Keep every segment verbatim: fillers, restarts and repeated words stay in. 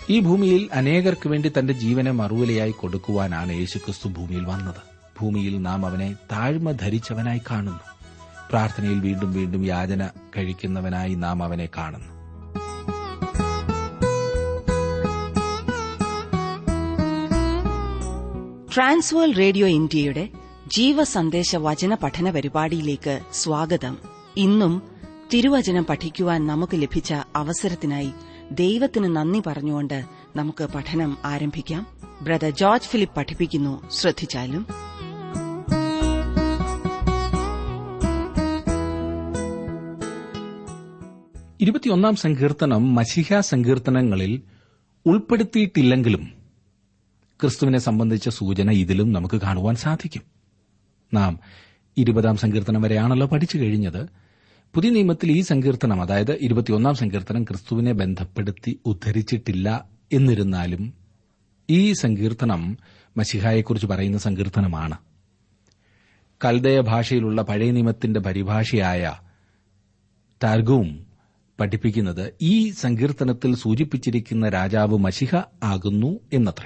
ഈ ഭൂമിയിൽ അനേകർക്ക് വേണ്ടി തന്റെ ജീവനെ മറുവിലയായി കൊടുക്കുവാനാണ് യേശുക്രിസ്തു ഭൂമിയിൽ വന്നത്. ഭൂമിയിൽ നാം അവനെ താഴ്മ ധരിച്ചവനായി കാണുന്നു. പ്രാർത്ഥനയിൽ വീണ്ടും വീണ്ടും യാചന കഴിക്കുന്നവനായി നാം അവനെ കാണുന്നു. ട്രാൻസ്വേൾഡ് റേഡിയോ ഇന്ത്യയുടെ ജീവസന്ദേശ വചന പഠന പരിപാടിയിലേക്ക് സ്വാഗതം. ഇന്നും തിരുവചനം പഠിക്കുവാൻ നമുക്ക് ലഭിച്ച അവസരത്തിനായി ദൈവത്തിന് നന്ദി പറഞ്ഞുകൊണ്ട് നമുക്ക് പഠനം ആരംഭിക്കാം. ബ്രദർ ജോർജ് ഫിലിപ്പ് പഠിപ്പിക്കുന്നു. ശ്രദ്ധിച്ചാലും. ഇരുപത്തിയൊന്നാം സങ്കീർത്തനം മശീഹ സങ്കീർത്തനങ്ങളിൽ ഉൾപ്പെടുത്തിയിട്ടില്ലെങ്കിലും ക്രിസ്തുവിനെ സംബന്ധിച്ച സൂചന ഇതിലും നമുക്ക് കാണുവാൻ സാധിക്കും. നാം ഇരുപതാം സങ്കീർത്തനം വരെയാണല്ലോ പഠിച്ചു കഴിഞ്ഞത്. പുതിയ നിയമത്തിൽ ഈ സങ്കീർത്തനം, അതായത് ഇരുപത്തിയൊന്നാം സങ്കീർത്തനം, ക്രിസ്തുവിനെ ബന്ധപ്പെടുത്തി ഉദ്ധരിച്ചിട്ടില്ല. എന്നിരുന്നാലും ഈ സങ്കീർത്തനം മശീഹായെക്കുറിച്ച് പറയുന്ന സങ്കീർത്തനമാണ്. കൽദയ ഭാഷയിലുള്ള പഴയ നിയമത്തിന്റെ പരിഭാഷയായ ടാർഗൂം പഠിപ്പിക്കുന്നത് ഈ സങ്കീർത്തനത്തിൽ സൂചിപ്പിച്ചിരിക്കുന്ന രാജാവ് മശീഹ ആകുന്നു എന്നത്രേ.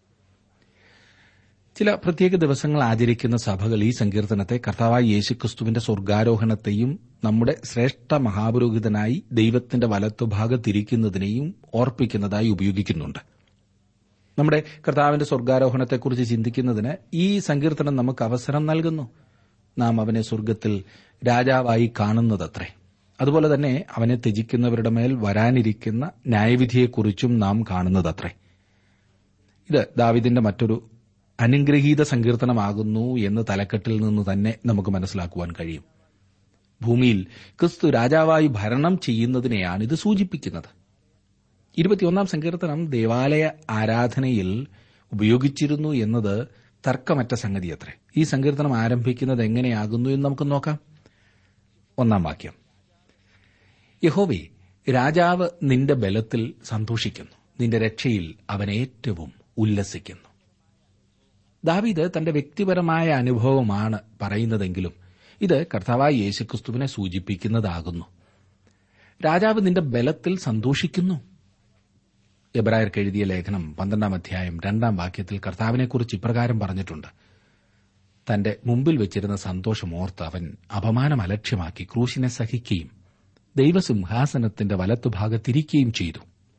ചില പ്രത്യേക ദിവസങ്ങൾ ആചരിക്കുന്ന സഭകൾ ഈ സങ്കീർത്തനത്തെ കർത്താവായ യേശുക്രിസ്തുവിന്റെ സ്വർഗ്ഗാരോഹണത്തെയും നമ്മുടെ ശ്രേഷ്ഠ മഹാപുരോഹിതനായി ദൈവത്തിന്റെ വലത്തുഭാഗത്തിരിക്കുന്നതിനെയും ഓർപ്പിക്കുന്നതായി ഉപയോഗിക്കുന്നുണ്ട്. നമ്മുടെ കർത്താവിന്റെ സ്വർഗ്ഗാരോഹണത്തെക്കുറിച്ച് ചിന്തിക്കുന്നതിന് ഈ സങ്കീർത്തനം നമുക്ക് അവസരം നൽകുന്നു. നാം അവനെ സ്വർഗ്ഗത്തിൽ രാജാവായി കാണുന്നതത്രേ. അതുപോലെ തന്നെ അവനെ ത്യജിക്കുന്നവരുടെ മേൽ വരാനിരിക്കുന്ന ന്യായവിധിയെക്കുറിച്ചും നാം കാണുന്നതത്രേ. ഇത് ദാവീദിന്റെ മറ്റൊരു അനുഗ്രഹീത സങ്കീർത്തനമാകുന്നു എന്ന് തലക്കെട്ടിൽ നിന്ന് തന്നെ നമുക്ക് മനസ്സിലാക്കുവാൻ കഴിയും. ഭൂമിയിൽ ക്രിസ്തു രാജാവായി ഭരണം ചെയ്യുന്നതിനെയാണ് ഇത് സൂചിപ്പിക്കുന്നത്. ഇരുപത്തിയൊന്നാം സങ്കീർത്തനം ദേവാലയ ആരാധനയിൽ ഉപയോഗിച്ചിരുന്നു എന്നത് തർക്കമറ്റ സംഗതിയത്രേ. ഈ സങ്കീർത്തനം ആരംഭിക്കുന്നത് എങ്ങനെയാകുന്നു എന്ന് നമുക്ക് നോക്കാം. ഒന്നാം വാക്യം: യഹോവേ, രാജാവ് നിന്റെ ബലത്തിൽ സന്തോഷിക്കുന്നു, നിന്റെ രക്ഷയിൽ അവൻ ഏറ്റവും ഉല്ലസിക്കുന്നു. ദാവീദ് തന്റെ വ്യക്തിപരമായ അനുഭവമാണ് പറയുന്നതെങ്കിലും ഇത് കർത്താവായ യേശുക്രിസ്തുവിനെ സൂചിപ്പിക്കുന്നതാകുന്നു. രാജാവ് നിന്റെ ബലത്തിൽ സന്തോഷിക്കുന്നു. എബ്രായർക്ക് എഴുതിയ ലേഖനം പന്ത്രണ്ടാം അധ്യായം രണ്ടാം വാക്യത്തിൽ കർത്താവിനെക്കുറിച്ച് ഇപ്രകാരം പറഞ്ഞിട്ടുണ്ട്: തന്റെ മുമ്പിൽ വെച്ചിരുന്ന സന്തോഷം ഓർത്ത് അവൻ അപമാനം അലക്ഷ്യമാക്കി ക്രൂശിനെ സഹിക്കുകയും ദൈവസിംഹാസനത്തിന്റെ വലത്തുഭാഗത്തിരിക്കുകയും ചെയ്തു.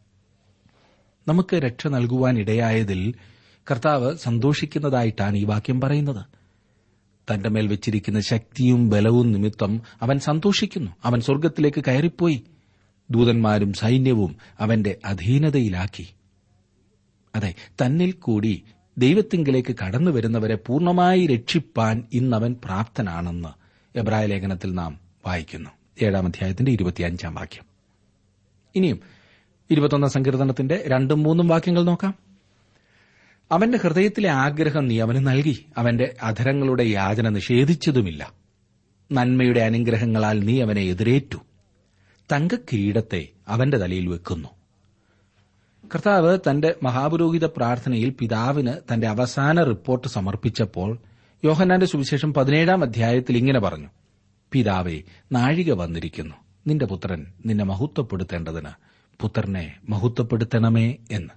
നമുക്ക് രക്ഷ നൽകുവാനിടയായതിൽ കർത്താവ് സന്തോഷിക്കുന്നതായിട്ടാണ് ഈ വാക്യം പറയുന്നത്. തന്റെ മേൽ വെച്ചിരിക്കുന്ന ശക്തിയും ബലവും നിമിത്തം അവൻ സന്തോഷിക്കുന്നു. അവൻ സ്വർഗ്ഗത്തിലേക്ക് കയറിപ്പോയി. ദൂതന്മാരും സൈന്യവും അവന്റെ അധീനതയിലാക്കി. അതെ, തന്നിൽ കൂടി ദൈവത്തിങ്കിലേക്ക് കടന്നുവരുന്നവരെ പൂർണ്ണമായി രക്ഷിപ്പാൻ ഇന്നവൻ പ്രാപ്തനാണെന്ന് എബ്രായ ലേഖനത്തിൽ നാം വായിക്കുന്നു. ഏഴാം അധ്യായത്തിന്റെ ഇരുപത്തിയഞ്ചാം വാക്യം. ഇനിയും ഇരുപത്തൊന്നാം സങ്കീർത്തനത്തിന്റെ രണ്ടും മൂന്നും വാക്യങ്ങൾ നോക്കാം. അവന്റെ ഹൃദയത്തിലെ ആഗ്രഹം നീ അവന് നൽകി, അവന്റെ അധരങ്ങളുടെ യാചന നിഷേധിച്ചതുമില്ല. നന്മയുടെ അനുഗ്രഹങ്ങളാൽ നീ അവനെ എതിരേറ്റു, തങ്കക്കിരീടത്തെ അവന്റെ തലയിൽ വെക്കുന്നു. കർത്താവ് തന്റെ മഹാപുരോഹിത പ്രാർത്ഥനയിൽ പിതാവിന് തന്റെ അവസാന റിപ്പോർട്ട് സമർപ്പിച്ചപ്പോൾ യോഹന്നാന്റെ സുവിശേഷം പതിനേഴാം അധ്യായത്തിൽ ഇങ്ങനെ പറഞ്ഞു: പിതാവേ, നാഴിക വന്നിരിക്കുന്നു, നിന്റെ പുത്രൻ നിന്നെ മഹത്വപ്പെടുത്തേണ്ടതിന് പുത്രനെ മഹത്വപ്പെടുത്തണമേ എന്ന്.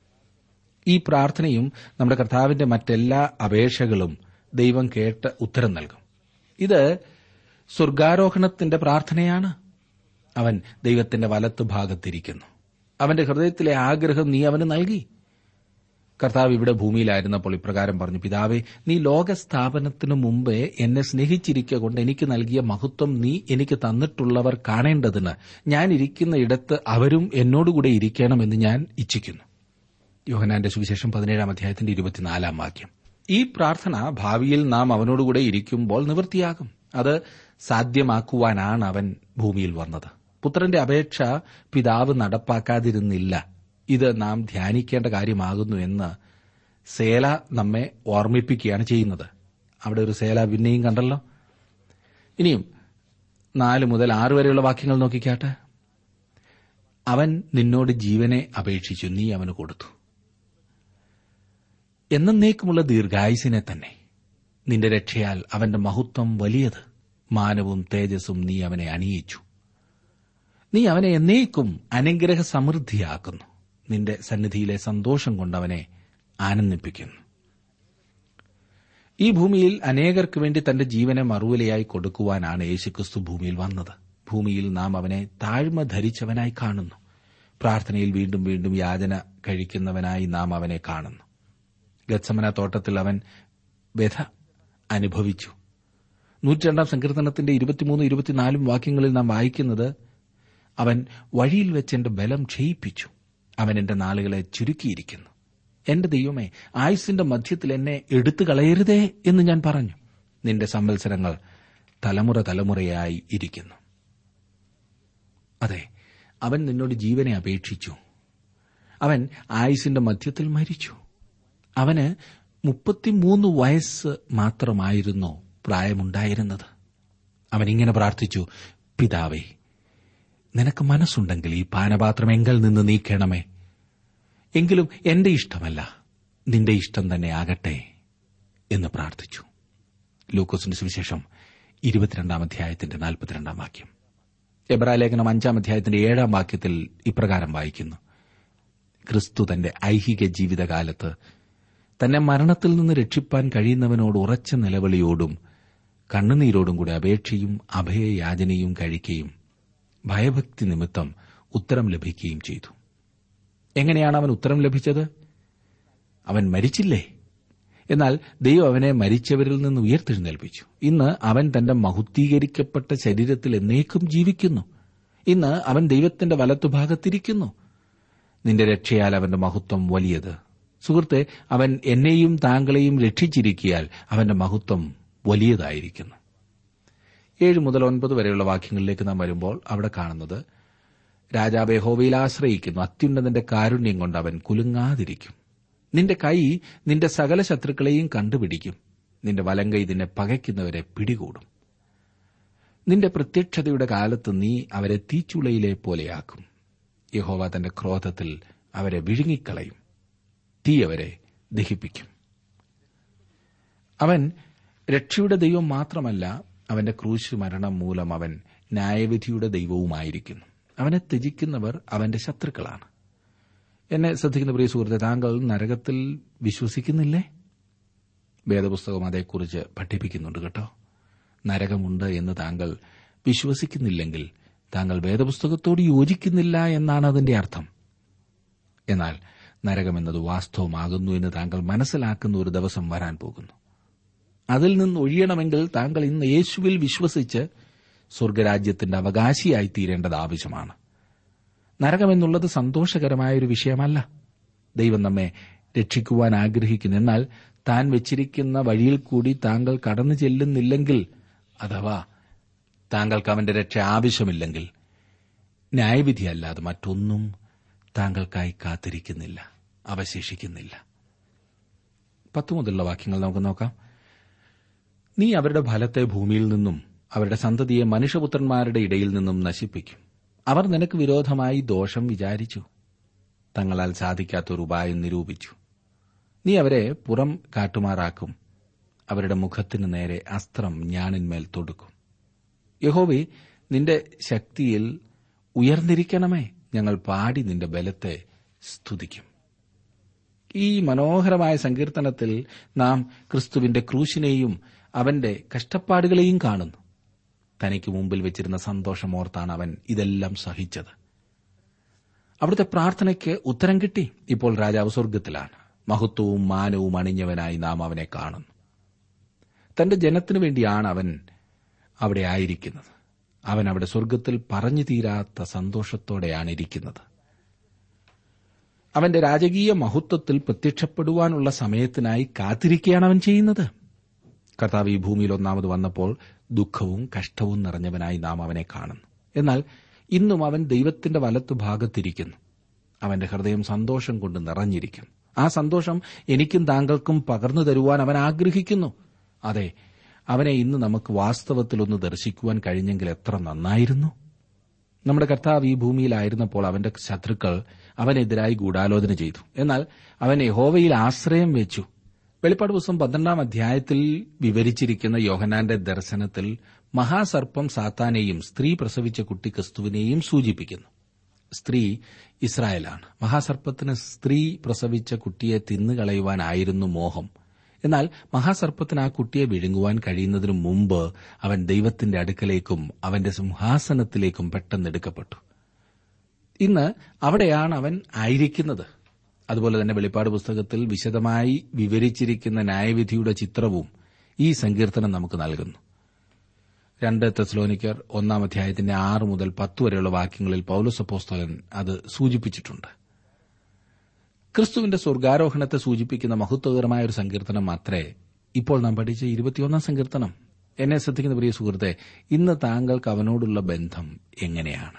ഈ പ്രാർത്ഥനയും നമ്മുടെ കർത്താവിന്റെ മറ്റെല്ലാ അപേക്ഷകളും ദൈവം കേട്ട് ഉത്തരം നൽകും. ഇത് സ്വർഗ്ഗാരോഹണത്തിന്റെ പ്രാർത്ഥനയാണ്. അവൻ ദൈവത്തിന്റെ വലത്തുഭാഗത്തിരിക്കുന്നു. അവന്റെ ഹൃദയത്തിലെ ആഗ്രഹം നീ അവന് നൽകി. കർത്താവ് ഇവിടെ ഭൂമിയിലായിരുന്നപ്പോൾ ഇപ്രകാരം പറഞ്ഞു: പിതാവേ, നീ ലോകസ്ഥാപനത്തിനു മുമ്പേ എന്നെ സ്നേഹിച്ചിരിക്കുക കൊണ്ട് എനിക്ക് നൽകിയ മഹത്വം നീ എനിക്ക് തന്നിട്ടുള്ളവർ കാണേണ്ടതിന് ഞാൻ ഇരിക്കുന്ന ഇടത്ത് അവരും എന്നോടുകൂടെ ഇരിക്കണമെന്ന് ഞാൻ ഇച്ഛിക്കുന്നു. യോഹന്നാന്റെ സുവിശേഷം പതിനേഴാം അധ്യായത്തിന്റെ ഇരുപത്തിനാലാം വാക്യം. ഈ പ്രാർത്ഥന ഭാവിയിൽ നാം അവനോടുകൂടെ ഇരിക്കുമ്പോൾ നിവൃത്തിയാകും. അത് സാധ്യമാക്കുവാനാണ് അവൻ ഭൂമിയിൽ വന്നത്. പുത്രന്റെ അപേക്ഷ പിതാവ് നടപ്പാക്കാതിരുന്നില്ല. ഇത് നാം ധ്യാനിക്കേണ്ട കാര്യമാകുന്നു എന്ന് സേല നമ്മെ ഓർമ്മിപ്പിക്കുകയാണ് ചെയ്യുന്നത്. അവിടെ ഒരു സേല പിന്നെയും കണ്ടല്ലോ. ഇനിയും നാല് മുതൽ ആറ് വരെയുള്ള വാക്യങ്ങൾ നോക്കിക്കാട്ടെ. അവൻ നിന്നോട് ജീവനെ അപേക്ഷിച്ചു, നീ അവന് കൊടുത്തു. എന്നേക്കുമുള്ള ദീർഘായുസിനെ തന്നെ. നിന്റെ രക്ഷയാൽ അവന്റെ മഹത്വം വലിയത്. മാനവും തേജസ്സും നീ അവനെ അണിയിച്ചു. നീ അവനെ എന്നേക്കും അനുഗ്രഹ സമൃദ്ധിയാക്കുന്നു. നിന്റെ സന്നിധിയിലെ സന്തോഷം കൊണ്ടവനെ ആനന്ദിപ്പിക്കുന്നു. ഈ ഭൂമിയിൽ അനേകർക്ക് വേണ്ടി തന്റെ ജീവനെ മറുവിലയായി കൊടുക്കുവാനാണ് യേശുക്രിസ്തു ഭൂമിയിൽ വന്നത്. ഭൂമിയിൽ നാം അവനെ താഴ്മ ധരിച്ചവനായി കാണുന്നു. പ്രാർത്ഥനയിൽ വീണ്ടും വീണ്ടും യാചന കഴിക്കുന്നവനായി നാം അവനെ കാണുന്നു. ഗത്സമന തോട്ടത്തിൽ അവൻ വ്യഥ അനുഭവിച്ചു. നൂറ്റിരണ്ടാം സങ്കീർത്തനത്തിന്റെ ഇരുപത്തിമൂന്ന് ഇരുപത്തിനാലും വാക്യങ്ങളിൽ നാം വായിക്കുന്നത്, അവൻ വഴിയിൽ വെച്ച് എന്റെ ബലം ക്ഷയിപ്പിച്ചു, അവൻ എന്റെ നാളുകളെ ചുരുക്കിയിരിക്കുന്നു. എന്റെ ദൈവമേ, ആയുസ്സിന്റെ മധ്യത്തിൽ എന്നെ എടുത്തു കളയരുതേ എന്ന് ഞാൻ പറഞ്ഞു. നിന്റെ സംവത്സരങ്ങൾ തലമുറ തലമുറയായി ഇരിക്കുന്നു. അതെ, അവൻ നിന്നോട് ജീവനെ അപേക്ഷിച്ചു. അവൻ ആയുസ്സിന്റെ മധ്യത്തിൽ മരിച്ചു. അവന് മുപ്പത്തിമൂന്ന് വയസ്സ് മാത്രമായിരുന്നു പ്രായമുണ്ടായിരുന്നത്. അവനിങ്ങനെ പ്രാർത്ഥിച്ചു, പിതാവേ, നിനക്ക് മനസ്സുണ്ടെങ്കിൽ ഈ പാനപാത്രം എങ്കിൽ നിന്ന് നീക്കണമേ. എങ്കിലും എന്റെ ഇഷ്ടമല്ല, നിന്റെ ഇഷ്ടം തന്നെ ആകട്ടെ എന്ന് പ്രാർത്ഥിച്ചു. ലൂക്കോസിന്റെ സുവിശേഷം ഇരുപത്തിരണ്ടാം അധ്യായത്തിന്റെ നാൽപ്പത്തിരണ്ടാം വാക്യം. എബ്രായ ലേഖനം അഞ്ചാം അധ്യായത്തിന്റെ ഏഴാം വാക്യത്തിൽ ഇപ്രകാരം വായിക്കുന്നു, ക്രിസ്തു തന്റെ ഐഹിക ജീവിതകാലത്ത് തന്നെ മരണത്തിൽ നിന്ന് രക്ഷിപ്പാൻ കഴിയുന്നവനോട് ഉറച്ച നിലവിളിയോടും കണ്ണുനീരോടും കൂടി അപേക്ഷയും അഭയയാചനയും കഴിക്കുകയും ഭയഭക്തി നിമിത്തം ഉത്തരം ലഭിക്കുകയും ചെയ്തു. എങ്ങനെയാണ് അവൻ ഉത്തരം ലഭിച്ചത്? അവൻ മരിച്ചില്ലേ? എന്നാൽ ദൈവം അവനെ മരിച്ചവരിൽ നിന്ന് ഉയർത്തെഴുന്നേൽപ്പിച്ചു. ഇന്ന് അവൻ തന്റെ മഹുദ്ധീകരിക്കപ്പെട്ട ശരീരത്തിൽ എന്നേക്കും ജീവിക്കുന്നു. ഇന്ന് അവൻ ദൈവത്തിന്റെ വലത്തുഭാഗത്തിരിക്കുന്നു. നിന്റെ രക്ഷയാൽ അവന്റെ മഹത്വം വലിയത്. സുഹൃത്തെ, അവൻ എന്നെയും താങ്കളെയും രക്ഷിച്ചിരിക്കിയാൽ അവന്റെ മഹത്വം വലിയതായിരിക്കുന്നു. ഏഴ് മുതൽ ഒൻപത് വരെയുള്ള വാക്യങ്ങളിലേക്ക് നാം വരുമ്പോൾ അവിടെ കാണുന്നത്, രാജാവ് യഹോവയിൽ ആശ്രയിക്കുന്നു, അത്യുന്നതന്റെ കാരുണ്യം കൊണ്ട് അവൻ കുലുങ്ങാതിരിക്കും. നിന്റെ കൈ നിന്റെ സകല ശത്രുക്കളെയും കണ്ടുപിടിക്കും, നിന്റെ വലങ്കൈ നിന്നെ പകയ്ക്കുന്നവരെ പിടികൂടും. നിന്റെ പ്രത്യക്ഷതയുടെ കാലത്ത് നീ അവരെ തീച്ചുളയിലെ പോലെയാക്കും. യഹോവ തന്റെ ക്രോധത്തിൽ അവരെ വിഴുങ്ങിക്കളയും, തീ അവരെ ദഹിപ്പിക്കും. അവൻ രക്ഷയുടെ ദൈവം മാത്രമല്ല, അവന്റെ ക്രൂശ് മരണം മൂലം അവൻ ന്യായവിധിയുടെ ദൈവവുമായിരിക്കുന്നു. അവനെ ത്യജിക്കുന്നവർ അവന്റെ ശത്രുക്കളാണ്. എന്നെ ശ്രദ്ധിക്കുന്ന പ്രിയ സുഹൃത്തെ, താങ്കൾ നരകത്തിൽ വിശ്വസിക്കുന്നില്ലേ? വേദപുസ്തകം അതേക്കുറിച്ച് പഠിപ്പിക്കുന്നുണ്ട് കേട്ടോ. നരകമുണ്ട് എന്ന് താങ്കൾ വിശ്വസിക്കുന്നില്ലെങ്കിൽ താങ്കൾ വേദപുസ്തകത്തോട് യോജിക്കുന്നില്ല എന്നാണ് അതിന്റെ അർത്ഥം. എന്നാൽ നരകമെന്നത് വാസ്തവമാകുന്നു എന്ന് താങ്കൾ മനസ്സിലാക്കുന്ന ഒരു ദിവസം വരാൻ പോകുന്നു. അതിൽ നിന്ന് ഒഴിയണമെങ്കിൽ താങ്കൾ ഇന്ന് യേശുവിൽ വിശ്വസിച്ച് സ്വർഗരാജ്യത്തിന്റെ അവകാശിയായി തീരേണ്ടത് ആവശ്യമാണ്. നരകമെന്നുള്ളത് സന്തോഷകരമായ ഒരു വിഷയമല്ല. ദൈവം നമ്മെ രക്ഷിക്കുവാൻ ആഗ്രഹിക്കുന്നു. എന്നാൽ താൻ വെച്ചിരിക്കുന്ന വഴിയിൽ കൂടി താങ്കൾ കടന്നു ചെല്ലുന്നില്ലെങ്കിൽ, അഥവാ താങ്കൾക്ക് അവന്റെ രക്ഷ ആവശ്യമില്ലെങ്കിൽ, ന്യായവിധിയല്ലാതെ മറ്റൊന്നും താങ്കൾക്കായി കാത്തിരിക്കുന്നില്ല, അവശേഷിക്കുന്നില്ല. പത്തു മുതലുള്ള വാക്യങ്ങൾ നമുക്ക് നോക്കാം. നീ അവരുടെ ഫലത്തെ ഭൂമിയിൽ നിന്നും അവരുടെ സന്തതിയെ മനുഷ്യപുത്രന്മാരുടെ ഇടയിൽ നിന്നും നശിപ്പിക്കും. അവർ നിനക്ക് വിരോധമായി ദോഷം വിചാരിച്ചു, തങ്ങളാൽ സാധിക്കാത്തൊരു ഉപായം നിരൂപിച്ചു. നീ അവരെ പുറം കാട്ടുമാറാക്കും, അവരുടെ മുഖത്തിനു നേരെ അസ്ത്രം ഞാണിന്മേൽ തൊടുക്കും. യഹോവേ, നിന്റെ ശക്തിയിൽ ഉയർന്നിരിക്കണമേ, ഞങ്ങൾ പാടി നിന്റെ ബലത്തെ സ്തുതിക്കും. ഈ മനോഹരമായ സങ്കീർത്തനത്തിൽ നാം ക്രിസ്തുവിന്റെ ക്രൂശിനെയും അവന്റെ കഷ്ടപ്പാടുകളെയും കാണുന്നു. തനിക്ക് മുമ്പിൽ വെച്ചിരുന്ന സന്തോഷമോർത്താണ് അവൻ ഇതെല്ലാം സഹിച്ചത്. അവിടുത്തെ പ്രാർത്ഥനയ്ക്ക് ഉത്തരം കിട്ടി. ഇപ്പോൾ രാജാവ് സ്വർഗ്ഗത്തിലാണ്. മഹത്വവും മാനവും അണിഞ്ഞവനായി നാം അവനെ കാണുന്നു. തന്റെ ജനത്തിനു വേണ്ടിയാണ് അവൻ അവിടെ ആയിരിക്കുന്നത്. അവൻ അവിടെ സ്വർഗ്ഗത്തിൽ പറഞ്ഞു തീരാത്ത സന്തോഷത്തോടെയാണ് ഇരിക്കുന്നത്. അവന്റെ രാജകീയ മഹത്വത്തിൽ പ്രത്യക്ഷപ്പെടുവാനുള്ള സമയത്തിനായി കാത്തിരിക്കുകയാണ് അവൻ ചെയ്യുന്നത്. കർത്താവ് ഈ ഭൂമിയിൽ ഒന്നാമത് വന്നപ്പോൾ ദുഃഖവും കഷ്ടവും നിറഞ്ഞവനായി നാം അവനെ കാണുന്നു. എന്നാൽ ഇന്നും അവൻ ദൈവത്തിന്റെ വലത്തുഭാഗത്തിരിക്കുന്നു. അവന്റെ ഹൃദയം സന്തോഷം കൊണ്ട് നിറഞ്ഞിരിക്കുന്നു. ആ സന്തോഷം എനിക്കും താങ്കൾക്കും പകർന്നു തരുവാൻ അവൻ ആഗ്രഹിക്കുന്നു. അതെ, അവനെ ഇന്ന് നമുക്ക് വാസ്തവത്തിലൊന്ന് ദർശിക്കുവാൻ കഴിഞ്ഞെങ്കിൽ എത്ര നന്നായിരുന്നു. നമ്മുടെ കർത്താവ് ഈ ഭൂമിയിലായിരുന്നപ്പോൾ അവന്റെ ശത്രുക്കൾ അവനെതിരായി ഗൂഢാലോചന ചെയ്തു. എന്നാൽ അവൻ യഹോവയിൽ ആശ്രയം വെച്ചു. വെളിപ്പാട് പുസ്തകം പന്ത്രണ്ടാം അധ്യായത്തിൽ വിവരിച്ചിരിക്കുന്ന യോഹന്നാന്റെ ദർശനത്തിൽ മഹാസർപ്പം സാത്താനെയും സ്ത്രീ പ്രസവിച്ച കുട്ടി ക്രിസ്തുവിനെയും സൂചിപ്പിക്കുന്നു. സ്ത്രീ ഇസ്രായേലാണ്. മഹാസർപ്പത്തിന് സ്ത്രീ പ്രസവിച്ച കുട്ടിയെ തിന്നുകളയുവാനായിരുന്നു മോഹം. എന്നാൽ മഹാസർപ്പത്തിന് ആ കുട്ടിയെ വിഴുങ്ങുവാൻ കഴിയുന്നതിനു മുമ്പ് അവൻ ദൈവത്തിന്റെ അടുക്കലേക്കും അവന്റെ സിംഹാസനത്തിലേക്കും പെട്ടെന്നെടുക്കപ്പെട്ടു. ഇന്ന് അവിടെയാണ് അവൻ ആയിരിക്കുന്നത്. അതുപോലെ തന്നെ വെളിപ്പാട് പുസ്തകത്തിൽ വിശദമായി വിവരിച്ചിരിക്കുന്ന ന്യായവിധിയുടെ ചിത്രവും ഈ സങ്കീർത്തനം നമുക്ക് നൽകുന്നു. രണ്ട് തെസ്സലോനിക്കർ ഒന്നാം അധ്യായത്തിന്റെ ആറ് മുതൽ പത്ത് വരെയുള്ള വാക്യങ്ങളിൽ പൌലോസ് അപ്പോസ്തലൻ അത് സൂചിപ്പിച്ചിട്ടുണ്ട്. ക്രിസ്തുവിന്റെ സ്വർഗാരോഹണത്തെ സൂചിപ്പിക്കുന്ന മഹത്വകരമായ ഒരു സങ്കീർത്തനം മാത്രേ ഇപ്പോൾ നാം പഠിച്ച ഇരുപത്തിയൊന്നാം സങ്കീർത്തനം. എന്നെ ശ്രദ്ധിക്കുന്ന പ്രിയ സുഹൃത്തെ, ഇന്ന് താങ്കൾക്ക് അവനോടുള്ള ബന്ധം എങ്ങനെയാണ്?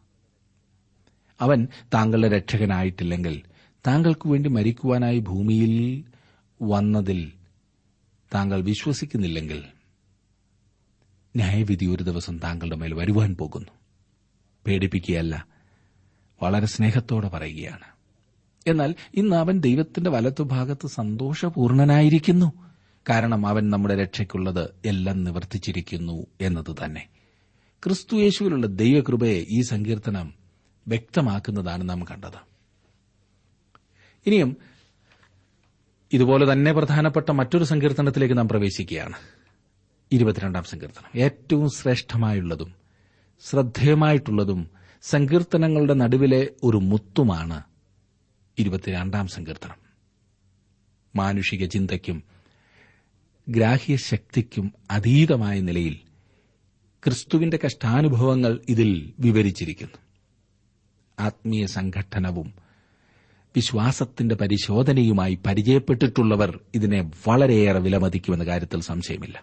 അവൻ താങ്കളുടെ രക്ഷകനായിട്ടില്ലെങ്കിൽ, താങ്കൾക്കു വേണ്ടി മരിക്കുവാനായി ഭൂമിയിൽ വന്നതിൽ താങ്കൾ വിശ്വസിക്കുന്നില്ലെങ്കിൽ, ന്യായവിധി ഒരു ദിവസം താങ്കളുടെ മേൽ വരുവാൻ പോകുന്നു. പേടിപ്പിക്കുകയല്ല, വളരെ സ്നേഹത്തോടെ പറയുകയാണ്. എന്നാൽ ഇന്ന് അവൻ ദൈവത്തിന്റെ വലത്തുഭാഗത്ത് സന്തോഷപൂർണനായിരിക്കുന്നു. കാരണം അവൻ നമ്മുടെ രക്ഷയ്ക്കുള്ളത് എല്ലാം നിവർത്തിച്ചിരിക്കുന്നു എന്നത് തന്നെ. ക്രിസ്തുയേശുവിലുള്ള ദൈവകൃപയെ ഈ സങ്കീർത്തനം വ്യക്തമാക്കുന്നതാണ് നാം കണ്ടത്. ഇനിയും ഇതുപോലെ തന്നെ പ്രധാനപ്പെട്ട മറ്റൊരു സങ്കീർത്തനത്തിലേക്ക് നാം പ്രവേശിക്കുകയാണ്. ഇരുപത്തിരണ്ടാം സങ്കീർത്തനം ഏറ്റവും ശ്രേഷ്ഠമായുള്ളതും ശ്രദ്ധേയമായിട്ടുള്ളതും സങ്കീർത്തനങ്ങളുടെ നടുവിലെ ഒരു മുത്തുമാണ് ഇരുപത്തിരണ്ടാം സങ്കീർത്തനം. മാനുഷിക ചിന്തയ്ക്കും ഗ്രാഹ്യശക്തിക്കും അതീതമായ നിലയിൽ ക്രിസ്തുവിന്റെ കഷ്ടാനുഭവങ്ങൾ ഇതിൽ വിവരിച്ചിരിക്കുന്നു. ആത്മീയ സംഘട്ടനവും വിശ്വാസത്തിന്റെ പരിശോധനയുമായി പരിചയപ്പെട്ടിട്ടുള്ളവർ ഇതിനെ വളരെയേറെ വിലമതിക്കുമെന്ന കാര്യത്തിൽ സംശയമില്ല.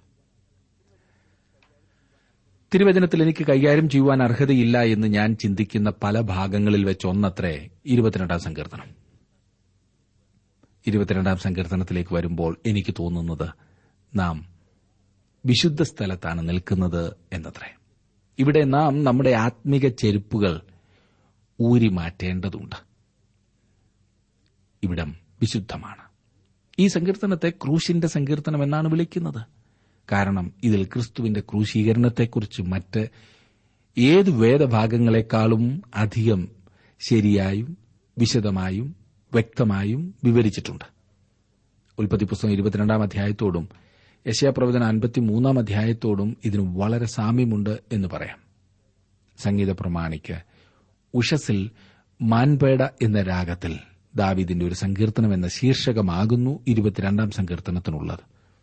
തിരുവചനത്തിൽ എനിക്ക് കൈകാര്യം ചെയ്യുവാൻ അർഹതയില്ല എന്ന് ഞാൻ ചിന്തിക്കുന്ന പല ഭാഗങ്ങളിൽ വെച്ച് ഒന്നത്രേ ഇരുപത്തിരണ്ടാം സങ്കീർത്തനം. ഇരുപത്തിരണ്ടാം സങ്കീർത്തനത്തിലേക്ക് വരുമ്പോൾ എനിക്ക് തോന്നുന്നത് നാം വിശുദ്ധ സ്ഥലത്താണ് നിൽക്കുന്നത് എന്നത്രേ. ഇവിടെ നാം നമ്മുടെ ആത്മീക ചെരുപ്പുകൾ ഊരി മാറ്റേണ്ടതുണ്ട്. ഇവിടം വിശുദ്ധമാണ്. ഈ സങ്കീർത്തനത്തെ ക്രൂശിന്റെ സങ്കീർത്തനം എന്നാണ് വിളിക്കുന്നത്. കാരണം ഇതിൽ ക്രിസ്തുവിന്റെ ക്രൂശീകരണത്തെക്കുറിച്ച് മറ്റ് ഏത് വേദഭാഗങ്ങളെക്കാളും അധികം ശരിയായും വിശദമായും വ്യക്തമായും വിവരിച്ചിട്ടുണ്ട്. ഉൽപ്പത്തി പുസ്തകം ഇരുപത്തിരണ്ടാം അധ്യായത്തോടും യെശയ്യാപ്രവചനം അൻപത്തിമൂന്നാം അധ്യായത്തോടും ഇതിന് വളരെ സാമ്യമുണ്ട് എന്ന് പറയാം. സംഗീത പ്രമാണിക്ക് ഉഷസിൽ മാൻപേട എന്ന രാഗത്തിൽ ദാവീദിന്റെ ഒരു സങ്കീർത്തനം എന്ന ശീർഷകമാകുന്നു ഇരുപത്തിരണ്ടാം സങ്കീർത്തനത്തിനുള്ളത്.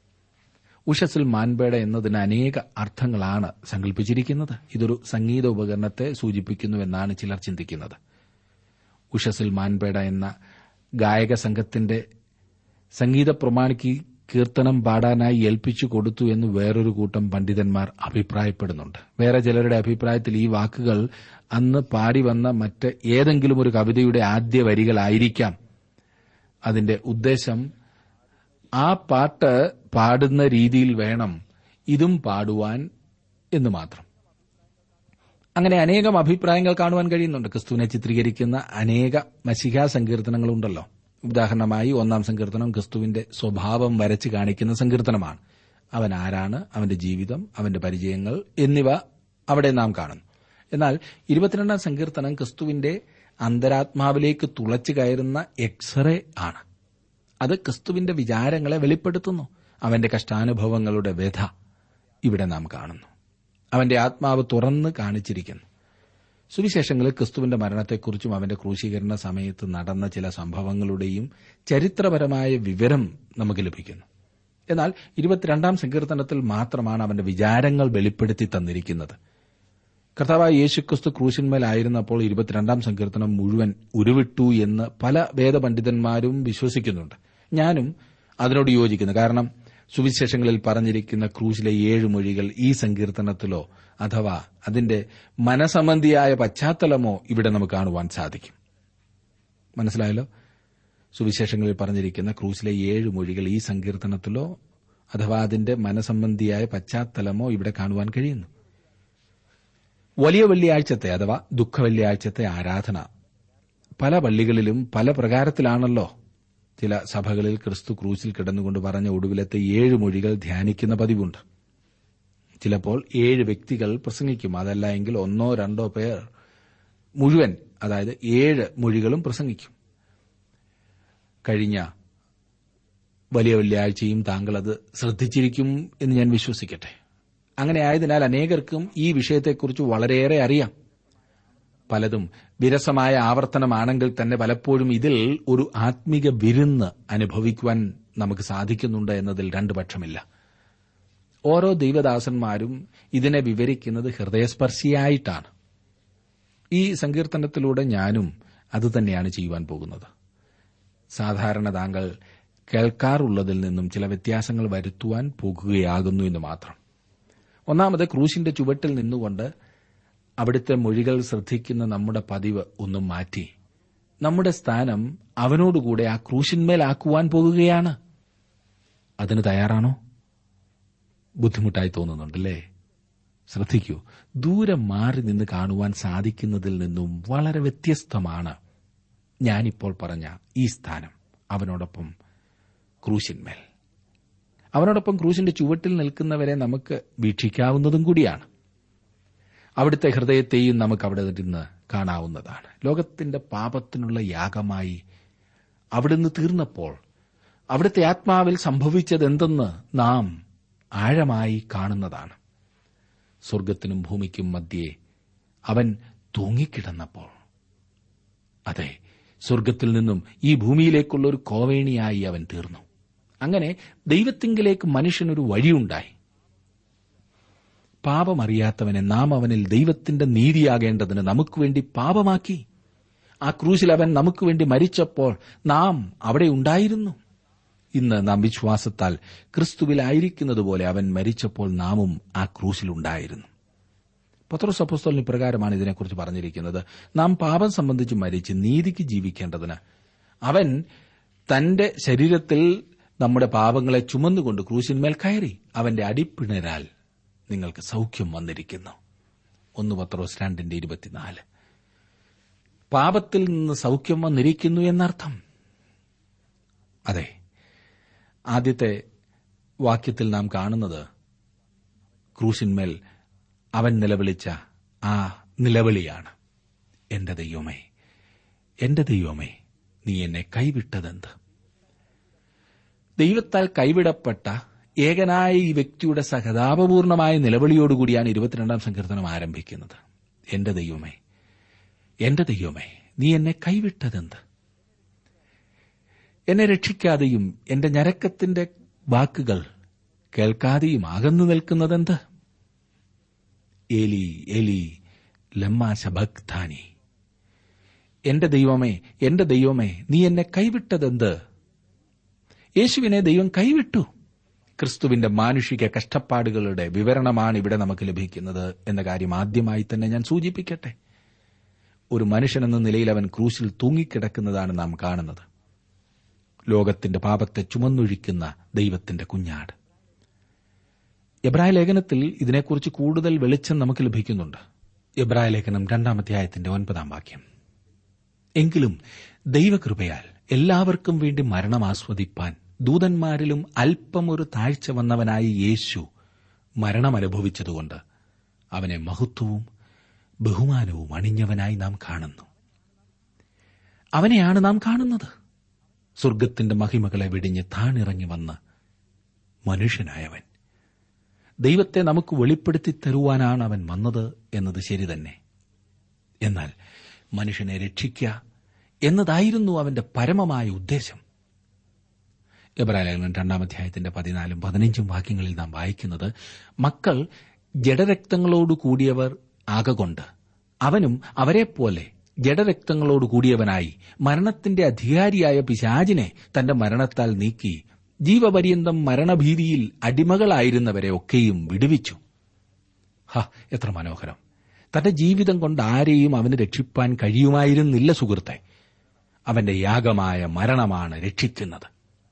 ഉഷസിൽ മാൻപേട എന്നതിന് അനേക അർത്ഥങ്ങളാണ് സങ്കല്പിച്ചിരിക്കുന്നത്. ഇതൊരു സംഗീത ഉപകരണത്തെ സൂചിപ്പിക്കുന്നുവെന്നാണ് ചിലർ ചിന്തിക്കുന്നത്. ഉഷസിൽ മാൻപേട എന്ന ഗായക സംഘത്തിന്റെ സംഗീത പ്രമാണിക്ക് കീർത്തനം പാടാനായി ഏൽപ്പിച്ചു കൊടുത്തു എന്ന് വേറൊരു കൂട്ടം പണ്ഡിതന്മാർ അഭിപ്രായപ്പെടുന്നുണ്ട്. വേറെ ചിലരുടെ അഭിപ്രായത്തിൽ ഈ വാക്കുകൾ അന്ന് പാടിവന്ന മറ്റ് ഏതെങ്കിലും ഒരു കവിതയുടെ ആദ്യ വരികളായിരിക്കാം. അതിന്റെ ഉദ്ദേശം ആ പാട്ട് പാടുന്ന രീതിയിൽ വേണം ഇതും പാടുവാൻ എന്ന് മാത്രം. അങ്ങനെ അനേകം അഭിപ്രായങ്ങൾ കാണുവാൻ കഴിയുന്നുണ്ട്. ക്രിസ്തുവിനെ ചിത്രീകരിക്കുന്ന അനേക മശിഹാ സങ്കീർത്തനങ്ങളുണ്ടല്ലോ. ഉദാഹരണമായി ഒന്നാം സങ്കീർത്തനം ക്രിസ്തുവിന്റെ സ്വഭാവം വരച്ച് കാണിക്കുന്ന സങ്കീർത്തനമാണ്. അവൻ ആരാണ്, അവന്റെ ജീവിതം, അവന്റെ പരിചയങ്ങൾ എന്നിവ അവിടെ നാം കാണുന്നു. എന്നാൽ ഇരുപത്തിരണ്ടാം സങ്കീർത്തനം ക്രിസ്തുവിന്റെ അന്തരാത്മാവിലേക്ക് തുളച്ചു കയറുന്ന എക്സ്റേ ആണ്. അത് ക്രിസ്തുവിന്റെ വിചാരങ്ങളെ വെളിപ്പെടുത്തുന്നു. അവന്റെ കഷ്ടാനുഭവങ്ങളുടെ വ്യഥ ഇവിടെ നാം കാണുന്നു. അവന്റെ ആത്മാവ് തുറന്ന് കാണിച്ചിരിക്കുന്നു. സുവിശേഷങ്ങളിൽ ക്രിസ്തുവിന്റെ മരണത്തെക്കുറിച്ചും അവന്റെ ക്രൂശീകരണ സമയത്ത് നടന്ന ചില സംഭവങ്ങളുടെയും ചരിത്രപരമായ വിവരം നമുക്ക് ലഭിക്കുന്നു. എന്നാൽ ഇരുപത്തിരണ്ടാം സങ്കീർത്തനത്തിൽ മാത്രമാണ് അവന്റെ വിചാരങ്ങൾ വെളിപ്പെടുത്തി തന്നിരിക്കുന്നത്. കർത്താവായ യേശുക്രിസ്തു ക്രൂശിന്മേലായിരുന്നപ്പോൾ ഇരുപത്തിരണ്ടാം സങ്കീർത്തനം മുഴുവൻ ഉരുവിട്ടു എന്ന് പല വേദപണ്ഡിതന്മാരും വിശ്വസിക്കുന്നുണ്ട്. ഞാനും അതിനോട് യോജിക്കുന്നു. കാരണം സുവിശേഷങ്ങളിൽ പറഞ്ഞിരിക്കുന്ന ക്രൂശിലെ ഏഴ് മൊഴികൾ ഈ സങ്കീർത്തനത്തിലോ അഥവാ അതിന്റെ മനസംബന്ധിയായ പശ്ചാത്തലമോ ഇവിടെ നമുക്ക് കാണുവാൻ സാധിക്കും. മനസ്സിലായല്ലോ? സുവിശേഷങ്ങളിൽ പറഞ്ഞിരിക്കുന്ന ക്രൂശിലെ ഏഴ് മൊഴികൾ ഈ സങ്കീർത്തനത്തിലോ അഥവാ അതിന്റെ മനസംബന്ധിയായ പശ്ചാത്തലമോ ഇവിടെ കാണുവാൻ കഴിയുന്നു. വലിയ വെള്ളിയാഴ്ചത്തെ അഥവാ ദുഃഖവെള്ളിയാഴ്ചത്തെ ആരാധന പല പള്ളികളിലും പല പ്രകാരത്തിലാണല്ലോ. ചില സഭകളിൽ ക്രിസ്തു ക്രൂശിൽ കിടന്നുകൊണ്ട് പറഞ്ഞ ഒടുവിലത്തെ ഏഴ് മൊഴികൾ ധ്യാനിക്കുന്ന പതിവുണ്ട്. ചിലപ്പോൾ ഏഴ് വ്യക്തികൾ പ്രസംഗിക്കും. അതല്ല എങ്കിൽ ഒന്നോ രണ്ടോ പേർ മുഴുവൻ, അതായത് ഏഴ് മൊഴികളും പ്രസംഗിക്കും. കഴിഞ്ഞ വലിയ വെള്ളിയാഴ്ചയും താങ്കൾ അത് ശ്രദ്ധിച്ചിരിക്കും എന്ന് ഞാൻ വിശ്വസിക്കട്ടെ. അങ്ങനെ ആയതിനാൽ അനേകർക്കും ഈ വിഷയത്തെക്കുറിച്ച് വളരെയേറെ അറിയാം. പലതും വിരസമായ ആവർത്തനമാണെങ്കിൽ തന്നെ പലപ്പോഴും ഇതിൽ ഒരു ആത്മീക വിരുന്ന് അനുഭവിക്കുവാൻ നമുക്ക് സാധിക്കുന്നുണ്ട് എന്നതിൽ രണ്ടു പക്ഷമില്ല. ഓരോ ദൈവദാസന്മാരും ഇതിനെ വിവരിക്കുന്നത് ഹൃദയസ്പർശിയായിട്ടാണ്. ഈ സങ്കീർത്തനത്തിലൂടെ ഞാനും അതുതന്നെയാണ് ചെയ്യുവാൻ പോകുന്നത്. സാധാരണ താങ്കൾ കേൾക്കാറുള്ളതിൽ നിന്നും ചില വ്യത്യാസങ്ങൾ വരുത്തുവാൻ പോകുകയാകുന്നു എന്ന് മാത്രം. ഒന്നാമത്, ക്രൂശിന്റെ ചുവട്ടിൽ നിന്നുകൊണ്ട് അവിടുത്തെ മൊഴികൾ ശ്രദ്ധിക്കുന്ന നമ്മുടെ പതിവ് ഒന്നും മാറ്റി നമ്മുടെ സ്ഥാനം അവനോടുകൂടെ ആ ക്രൂശിന്മേലാക്കുവാൻ പോകുകയാണ്. അതിന് തയ്യാറാണോ? ബുദ്ധിമുട്ടായി തോന്നുന്നുണ്ടല്ലേ? ശ്രദ്ധിക്കൂ, ദൂരെ മാറി നിന്ന് കാണുവാൻ സാധിക്കുന്നതിൽ നിന്നും വളരെ വ്യത്യസ്തമാണ് ഞാനിപ്പോൾ പറഞ്ഞ ഈ സ്ഥാനം. അവനോടൊപ്പം ക്രൂശിന്മേൽ, അവനോടൊപ്പം ക്രൂശിന്റെ ചുവട്ടിൽ നിൽക്കുന്നവരെ നമുക്ക് വീക്ഷിക്കാവുന്നതും കൂടിയാണ്. അവിടുത്തെ ഹൃദയത്തെയും നമുക്ക് അവിടെ നിന്ന് കാണാവുന്നതാണ്. ലോകത്തിന്റെ പാപത്തിനുള്ള യാഗമായി അവിടുന്ന് തീർന്നപ്പോൾ അവിടുത്തെ ആത്മാവിൽ സംഭവിച്ചതെന്തെന്ന് നാം ആഴമായി കാണുന്നതാണ്. സ്വർഗ്ഗത്തിനും ഭൂമിക്കും മധ്യേ അവൻ തൂങ്ങിക്കിടന്നപ്പോൾ, അതെ, സ്വർഗ്ഗത്തിൽ നിന്നും ഈ ഭൂമിയിലേക്കുള്ള ഒരു കോവേണിയായി അവൻ തീർന്നു. അങ്ങനെ ദൈവത്തിങ്കിലേക്ക് മനുഷ്യനൊരു വഴിയുണ്ടായി. പാപമറിയാത്തവനെ നാം അവനിൽ ദൈവത്തിന്റെ നീതിയാകേണ്ടതിന് നമുക്കുവേണ്ടി പാപമാക്കി. ആ ക്രൂശിൽ അവൻ നമുക്കുവേണ്ടി മരിച്ചപ്പോൾ നാം അവിടെ ഉണ്ടായിരുന്നു. ഇന്ന് നാം വിശ്വാസത്താൽ ക്രിസ്തുവിലായിരിക്കുന്നതുപോലെ അവൻ മരിച്ചപ്പോൾ നാമും ആ ക്രൂശിലുണ്ടായിരുന്നു. പത്രോസ് അപ്പോസ്തലൻ ഇപ്രകാരമാണ് ഇതിനെക്കുറിച്ച് പറഞ്ഞിരിക്കുന്നത്: നാം പാപം സംബന്ധിച്ച് മരിച്ച് നീതിക്ക് ജീവിക്കേണ്ടതിന് അവൻ തന്റെ ശരീരത്തിൽ നമ്മുടെ പാപങ്ങളെ ചുമന്നുകൊണ്ട് ക്രൂശിന്മേൽ കയറി. അവന്റെ അടിപ്പിണരാൽ നിങ്ങൾക്ക് സൌഖ്യം വന്നിരിക്കുന്നു. ഒന്ന് പത്രോസ് രണ്ടിന്റെ ഇരുപത്തിനാല്. പാപത്തിൽ നിന്ന് സൌഖ്യം വന്നിരിക്കുന്നു എന്നർത്ഥം. അതെ, ആദ്യത്തെ വാക്യത്തിൽ നാം കാണുന്നത് ക്രൂശിന്മേൽ അവൻ നിലവിളിച്ച ആ നിലവിളിയാണ്: എന്റെ ദൈവമേ, എന്റെ ദൈവമേ, നീ എന്നെ കൈവിട്ടതെന്ത്? ദൈവത്താൽ കൈവിടപ്പെട്ട ഏകനായ ഈ വ്യക്തിയുടെ സഹതാപപൂർണമായ നിലവിളിയോടുകൂടിയാണ് ഇരുപത്തിരണ്ടാം സങ്കീർത്തനം ആരംഭിക്കുന്നത്. എന്റെ ദൈവമേ, എന്റെ ദൈവമേ, നീ എന്നെ കൈവിട്ടതെന്ത്? എന്നെ രക്ഷിക്കാതെയും എന്റെ ഞരക്കത്തിന്റെ വാക്കുകൾ കേൾക്കാതെയും അകന്നു നിൽക്കുന്നതെന്ത്? ഏലി ഏലി ലമ്മാ ശബക്താനി. എന്റെ ദൈവമേ, എന്റെ ദൈവമേ, നീ എന്നെ കൈവിട്ടതെന്ത്? യേശുവിനെ ദൈവം കൈവിട്ടു. ക്രിസ്തുവിന്റെ മാനുഷിക കഷ്ടപ്പാടുകളുടെ വിവരണമാണ് ഇവിടെ നമുക്ക് ലഭിക്കുന്നത് എന്ന കാര്യം ആദ്യമായി തന്നെ ഞാൻ സൂചിപ്പിക്കട്ടെ. ഒരു മനുഷ്യനെന്ന നിലയിൽ അവൻ ക്രൂശിൽ തൂങ്ങിക്കിടക്കുന്നതാണ് നാം കാണുന്നത്. ലോകത്തിന്റെ പാപത്തെ ചുമന്നൊഴിക്കുന്ന ദൈവത്തിന്റെ കുഞ്ഞാട്. എബ്രായ ലേഖനത്തിൽ ഇതിനെക്കുറിച്ച് കൂടുതൽ വെളിച്ചം നമുക്ക് ലഭിക്കുന്നുണ്ട്. എബ്രായ ലേഖനം രണ്ടാം അധ്യായത്തിന്റെ ഒൻപതാം വാക്യം: എങ്കിലും ദൈവകൃപയാൽ എല്ലാവർക്കും വേണ്ടി മരണം ആസ്വദിപ്പാൻ ദൂതന്മാരിലും അല്പം ഒരു താഴ്ച വന്നവനായ യേശു മരണമനുഭവിച്ചതുകൊണ്ട് അവനെ മഹത്വവും ബഹുമാനവും അണിഞ്ഞവനായി നാം കാണുന്നു. അവനെയാണ് നാം കാണുന്നത്. സ്വർഗ്ഗത്തിന്റെ മഹിമകളെ വെടിഞ്ഞ് താണിറങ്ങി വന്ന് മനുഷ്യനായവൻ. ദൈവത്തെ നമുക്ക് വെളിപ്പെടുത്തി തരുവാനാണ് അവൻ വന്നത് എന്നത് ശരി തന്നെ. എന്നാൽ മനുഷ്യനെ രക്ഷിക്കുക എന്നതായിരുന്നു അവന്റെ പരമമായ ഉദ്ദേശം. എബ്രായ ലേഖനം രണ്ടാം അധ്യായത്തിന്റെ പതിനാലും പതിനഞ്ചും വാക്യങ്ങളിൽ നാം വായിക്കുന്നത്: മക്കൾ ജഡരക്തങ്ങളോട് കൂടിയവർ ആകകൊണ്ട് അവനും അവരെപ്പോലെ ജഡരക്തങ്ങളോട് കൂടിയവനായി മരണത്തിന്റെ അധികാരിയായ പിശാചിനെ തന്റെ മരണത്താൽ നീക്കി ജീവപര്യന്തം മരണഭീതിയിൽ അടിമകളായിരുന്നവരെ ഒക്കെയും വിടുവിച്ചു. ഹ, എത്ര മനോഹരം! തന്റെ ജീവിതം കൊണ്ട് ആരെയും അവന് രക്ഷിപ്പാൻ കഴിയുമായിരുന്നില്ല സുഹൃത്തെ. അവന്റെ യാഗമായ മരണമാണ് രക്ഷിക്കുന്നത്.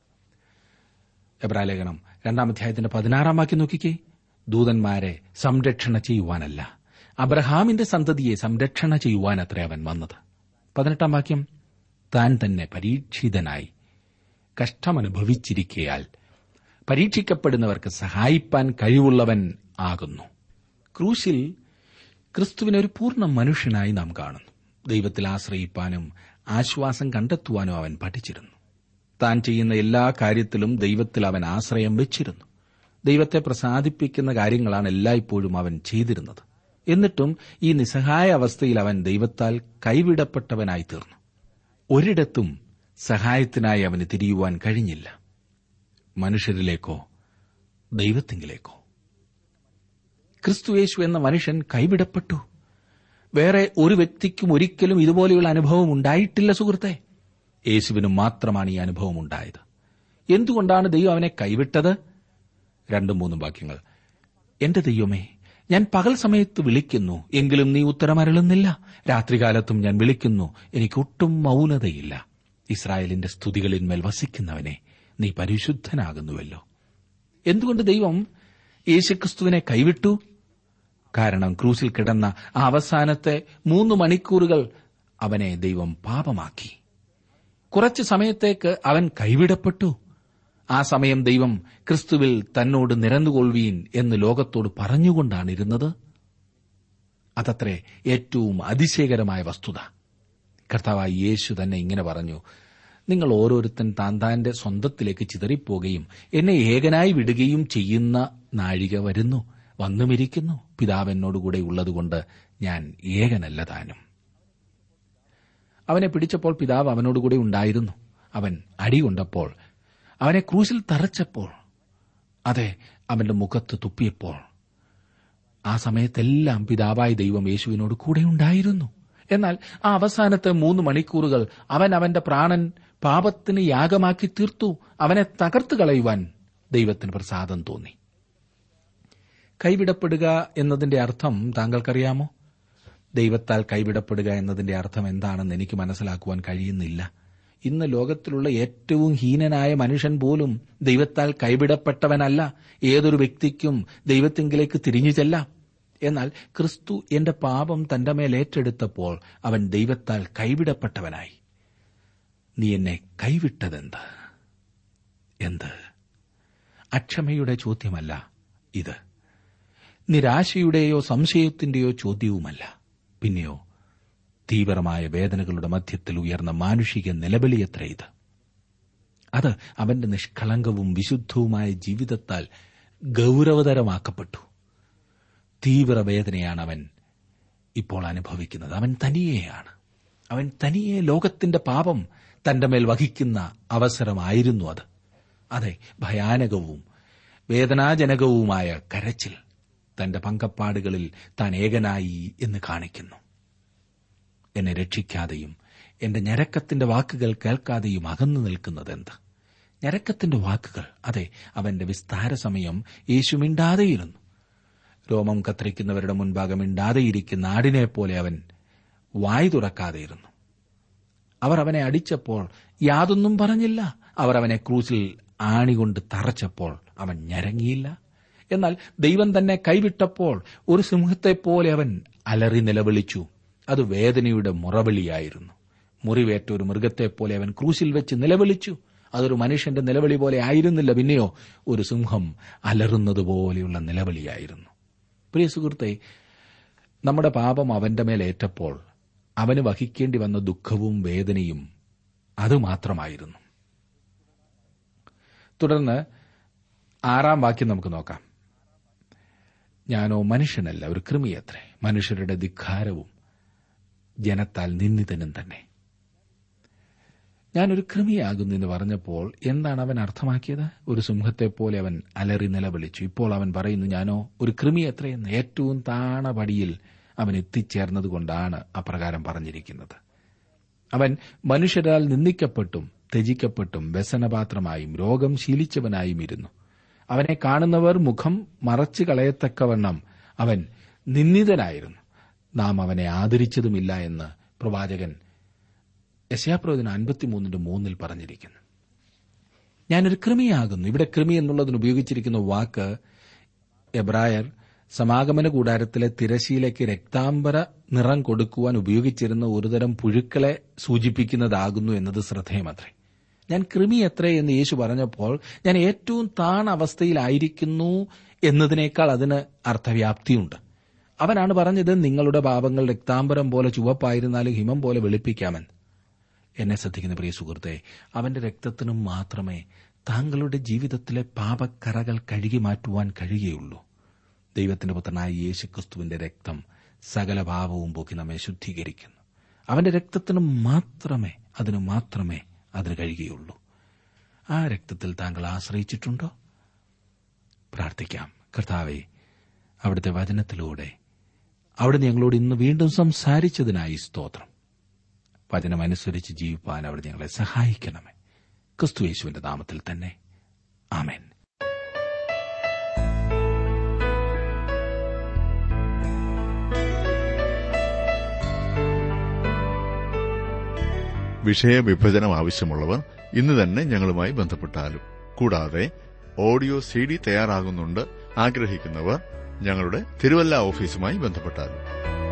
എബ്രായ ലേഖനം രണ്ടാം അധ്യായത്തിന്റെ പതിനാറാം വാക്യം നോക്കിക്കേ: ദൂതന്മാരെ സംരക്ഷണ ചെയ്യുവാനല്ല, അബ്രഹാമിന്റെ സന്തതിയെ സംരക്ഷണ ചെയ്യുവാനത്രേ അവൻ വന്നത്. പതിനെട്ടാം വാക്യം: താൻ തന്നെ പരീക്ഷിതനായി കഷ്ടമനുഭവിച്ചിരിക്കയാൽ പരീക്ഷിക്കപ്പെടുന്നവർക്ക് സഹായിപ്പാൻ കഴിവുള്ളവൻ ആകുന്നു. ക്രൂശിൽ ക്രിസ്തുവിനെ ഒരു പൂർണ്ണ മനുഷ്യനായി നാം കാണുന്നു. ദൈവത്തിൽ ആശ്രയിപ്പാനും ആശ്വാസം കണ്ടെത്തുവാനും അവൻ പഠിച്ചിരുന്നു. താൻ ചെയ്യുന്ന എല്ലാ കാര്യത്തിലും ദൈവത്തിൽ അവൻ ആശ്രയം വെച്ചിരുന്നു. ദൈവത്തെ പ്രസാദിപ്പിക്കുന്ന കാര്യങ്ങളാണ് എല്ലായ്പ്പോഴും അവൻ ചെയ്തിരുന്നത്. എന്നിട്ടും ഈ നിസ്സഹായ അവസ്ഥയിൽ അവൻ ദൈവത്താൽ കൈവിടപ്പെട്ടവനായി തീർന്നു. ഒരിടത്തും സഹായത്തിനായി അവന് തിരിയുവാൻ കഴിഞ്ഞില്ല. മനുഷ്യരിലേക്കോ ദൈവത്തിങ്കിലേക്കോ. ക്രിസ്തുയേശു എന്ന മനുഷ്യൻ കൈവിടപ്പെട്ടു. വേറെ ഒരു വ്യക്തിക്കും ഒരിക്കലും ഇതുപോലെയുള്ള അനുഭവം ഉണ്ടായിട്ടില്ല സുഹൃത്തെ. യേശുവിനും മാത്രമാണ് ഈ അനുഭവം ഉണ്ടായത്. എന്തുകൊണ്ടാണ് ദൈവം അവനെ കൈവിട്ടത്? രണ്ടും മൂന്നും വാക്യങ്ങൾ. എന്റെ ദൈവമേ, ഞാൻ പകൽ സമയത്ത് വിളിക്കുന്നു, എങ്കിലും നീ ഉത്തരമരുളുന്നില്ല. രാത്രികാലത്തും ഞാൻ വിളിക്കുന്നു, എനിക്കൊട്ടും മൌനതയില്ല. ഇസ്രായേലിന്റെ സ്തുതികളിന്മേൽ വസിക്കുന്നവനെ, നീ പരിശുദ്ധനാകുന്നുവല്ലോ. എന്തുകൊണ്ട് ദൈവം യേശുക്രിസ്തുവിനെ കൈവിട്ടു? കാരണം ക്രൂസിൽ കിടന്ന ആ അവസാനത്തെ മൂന്ന് മണിക്കൂറുകൾ അവനെ ദൈവം പാപമാക്കി. കുറച്ചു സമയത്തേക്ക് അവൻ കൈവിടപ്പെട്ടു. ആ സമയം ദൈവം ക്രിസ്തുവിൽ തന്നോട് നിരന്നുകൊള്ളുവീൻ എന്ന് ലോകത്തോട് പറഞ്ഞുകൊണ്ടാണിരുന്നത്. അതത്രേ ഏറ്റവും അതിശയകരമായ വസ്തുത. കർത്താവായ യേശു തന്നെ ഇങ്ങനെ പറഞ്ഞു, നിങ്ങൾ ഓരോരുത്തൻ താൻ താന്റെ സ്വന്തത്തിലേക്ക് ചിതറിപ്പോകുകയും എന്നെ ഏകനായി വിടുകയും ചെയ്യുന്ന നാഴിക വരുന്നു, വന്നുമിരിക്കുന്നു. പിതാവ് എന്നോടുകൂടെ ഉള്ളതുകൊണ്ട് ഞാൻ ഏകനല്ല താനും. അവനെ പിടിച്ചപ്പോൾ പിതാവ് അവനോടുകൂടെ ഉണ്ടായിരുന്നു. അവൻ അടികൊണ്ടപ്പോൾ, അവനെ ക്രൂശിൽ തറച്ചപ്പോൾ, അതെ, അവന്റെ മുഖത്ത് തുപ്പിയപ്പോൾ, ആ സമയത്തെല്ലാം പിതാവായ ദൈവം യേശുവിനോട് കൂടെ ഉണ്ടായിരുന്നു. എന്നാൽ ആ അവസാനത്തെ മൂന്ന് മണിക്കൂറുകൾ അവൻ അവന്റെ പ്രാണൻ പാപത്തിന് യാഗമാക്കി തീർത്തു. അവനെ തകർത്തു കളയുവാൻ ദൈവത്തിന് പ്രസാദം തോന്നി. കൈവിടപ്പെടുക എന്നതിന്റെ അർത്ഥം താങ്കൾക്കറിയാമോ? ദൈവത്താൽ കൈവിടപ്പെടുക എന്നതിന്റെ അർത്ഥം എന്താണെന്ന് എനിക്ക് മനസ്സിലാക്കുവാൻ കഴിയുന്നില്ല. ഇന്ന് ലോകത്തിലുള്ള ഏറ്റവും ഹീനനായ മനുഷ്യൻ പോലും ദൈവത്താൽ കൈവിടപ്പെട്ടവനല്ല. ഏതൊരു വ്യക്തിക്കും ദൈവത്തിങ്കിലേക്ക് തിരിഞ്ഞു ചെല്ലാം. എന്നാൽ ക്രിസ്തു എന്റെ പാപം തന്റെ മേൽ ഏറ്റെടുത്തപ്പോൾ അവൻ ദൈവത്താൽ കൈവിടപ്പെട്ടവനായി. നീ എന്നെ കൈവിട്ടതെന്ത്? എന്ത്? അക്ഷമയുടെ ചോദ്യമല്ല ഇത്. നിരാശയുടെയോ സംശയത്തിന്റെയോ ചോദ്യവുമല്ല. പിന്നെയോ തീവ്രമായ വേദനകളുടെ മധ്യത്തിൽ ഉയർന്ന മാനുഷിക നിലവിളിയത്ര ഇത്. അത് അവന്റെ നിഷ്കളങ്കവും വിശുദ്ധവുമായ ജീവിതത്താൽ ഗൌരവതരമാക്കപ്പെട്ടു. തീവ്രവേദനയാണ് അവൻ ഇപ്പോൾ അനുഭവിക്കുന്നത്. അവൻ തനിയെയാണ്. അവൻ തനിയെ ലോകത്തിന്റെ പാപം തന്റെ മേൽ വഹിക്കുന്ന അവസരമായിരുന്നു അത്. അതെ, ഭയാനകവും വേദനാജനകവുമായ കരച്ചിൽ തന്റെ പങ്കപ്പാടുകളിൽ താൻ ഏകനായി എന്ന് കാണിക്കുന്നു. എന്നെ രക്ഷിക്കാതെയും എന്റെ ഞരക്കത്തിന്റെ വാക്കുകൾ കേൾക്കാതെയും അകന്നു നിൽക്കുന്നതെന്ത്? ഞരക്കത്തിന്റെ വാക്കുകൾ, അതെ, അവന്റെ വിസ്താര സമയം യേശു മിണ്ടാതെയിരുന്നു. രോമം കത്തിരിക്കുന്നവരുടെ മുൻപാകെ മിണ്ടാതെയിരിക്കുന്ന ആടിനെപ്പോലെ അവൻ വായ് തുറക്കാതെയിരുന്നു. അവർ അവനെ അടിച്ചപ്പോൾ യാതൊന്നും പറഞ്ഞില്ല. അവർ അവനെ ക്രൂസിൽ ആണികൊണ്ട് തറച്ചപ്പോൾ അവൻ ഞരങ്ങിയില്ല. എന്നാൽ ദൈവം തന്നെ കൈവിട്ടപ്പോൾ ഒരു സിംഹത്തെപ്പോലെ അവൻ അലറി നിലവിളിച്ചു. അത് വേദനയുടെ മുറവിളിയായിരുന്നു. മുറിവേറ്റ ഒരു മൃഗത്തെപ്പോലെ അവൻ ക്രൂശിൽ വെച്ച് നിലവിളിച്ചു. അതൊരു മനുഷ്യന്റെ നിലവിളി പോലെ ആയിരുന്നില്ല, പിന്നെയോ ഒരു സിംഹം അലറുന്നതുപോലെയുള്ള നിലവിളിയായിരുന്നു. പ്രിയ സുഹൃത്തെ, നമ്മുടെ പാപം അവന്റെ മേലേറ്റപ്പോൾ അവന് വഹിക്കേണ്ടി വന്ന ദുഃഖവും വേദനയും അതുമാത്രമായിരുന്നു. തുടർന്ന് ആറാം വാക്യം നമുക്ക് നോക്കാം. ഞാനോ മനുഷ്യനല്ല, ഒരു കൃമിയത്രേ, മനുഷ്യരുടെ ധിക്കാരവും ജനത്താൽ നിന്ദിതനും തന്നെ. ഞാനൊരു കൃമിയാകുന്നു എന്ന് പറഞ്ഞപ്പോൾ എന്താണ് അവൻ അർത്ഥമാക്കിയത്? ഒരു സിംഹത്തെപ്പോലെ അവൻ അലറി നിലവിളിച്ചു. ഇപ്പോൾ അവൻ പറയുന്നു, ഞാനോ ഒരു കൃമി എത്രയെന്ന്. ഏറ്റവും താണപടിയിൽ അവൻ എത്തിച്ചേർന്നതുകൊണ്ടാണ് അപ്രകാരം പറഞ്ഞിരിക്കുന്നത്. അവൻ മനുഷ്യരാൽ നിന്ദിക്കപ്പെട്ടും ത്യജിക്കപ്പെട്ടും വ്യസനപാത്രമായും രോഗം ശീലിച്ചവനായും ഇരുന്നു. അവനെ കാണുന്നവർ മുഖം മറച്ചു കളയത്തക്കവണ്ണം അവൻ നിന്ദിതനായിരുന്നു. നാം അവനെ ആദരിച്ചതുമില്ല എന്ന് പ്രവാചകൻ യെശയ്യാപ്രവചനം അൻപത്തിമൂന്നിന്റെ മൂന്നിൽ പറഞ്ഞിരിക്കുന്നു. ഞാനൊരു കൃമിയാകുന്നു. ഇവിടെ കൃമി എന്നുള്ളതിന് ഉപയോഗിച്ചിരിക്കുന്ന വാക്ക് എബ്രായർ സമാഗമന കൂടാരത്തിലെ തിരശീലയ്ക്ക് രക്താംബര നിറം കൊടുക്കുവാൻ ഉപയോഗിച്ചിരുന്ന ഒരുതരം പുഴുക്കളെ സൂചിപ്പിക്കുന്നതാകുന്നു എന്നത് ശ്രദ്ധേയമത്രേ. ഞാൻ കൃമി എത്രേ എന്ന് യേശു പറഞ്ഞപ്പോൾ ഞാൻ ഏറ്റവും താണ അവസ്ഥയിലായിരിക്കുന്നു എന്നതിനേക്കാൾ അതിന് അർത്ഥവ്യാപ്തിയുണ്ട്. അവനാണ് പറഞ്ഞത്, നിങ്ങളുടെ പാപങ്ങൾ രക്താംബരം പോലെ ചുവപ്പായിരുന്നാലും ഹിമം പോലെ വെളുപ്പിക്കാമെന്ന്. എന്നെ ശ്രദ്ധിക്കുന്ന പ്രിയ സുഹൃത്തെ, അവന്റെ രക്തത്തിനും മാത്രമേ താങ്കളുടെ ജീവിതത്തിലെ പാപക്കറകൾ കഴുകി മാറ്റുവാൻ കഴിയുകയുള്ളൂ. ദൈവത്തിന്റെ പുത്രനായ യേശുക്രിസ്തുവിന്റെ രക്തം സകല പാപവും പോക്കി നമ്മെ ശുദ്ധീകരിക്കുന്നു. അവന്റെ രക്തത്തിനും മാത്രമേ അതിനു മാത്രമേ അതിന് കഴിയുകയുള്ളൂ. ആ രക്തത്തിൽ താങ്കൾ ആശ്രയിച്ചിട്ടുണ്ടോ? പ്രാർത്ഥിക്കാം. കർത്താവേ, അവിടുത്തെ വചനത്തിലൂടെ അവിടുന്ന് ഞങ്ങളോട് ഇന്ന് വീണ്ടും സംസാരിച്ചതിനായി സ്തോത്രം. വചനമനുസരിച്ച് ജീവിപ്പാൻ അവിടെ ഞങ്ങളെ സഹായിക്കണമേ. ക്രിസ്തു യേശുവിന്റെ നാമത്തിൽ തന്നെ, ആമേൻ. വിഷയവിഭജനം ആവശ്യമുള്ളവർ ഇന്ന് തന്നെ ഞങ്ങളുമായി ബന്ധപ്പെട്ടാലും. കൂടാതെ ഓഡിയോ സി ഡി തയ്യാറാകുന്നുണ്ട് ആഗ്രഹിക്കുന്നവർ ഞങ്ങളുടെ തിരുവല്ല ഓഫീസുമായി ബന്ധപ്പെട്ടാലും.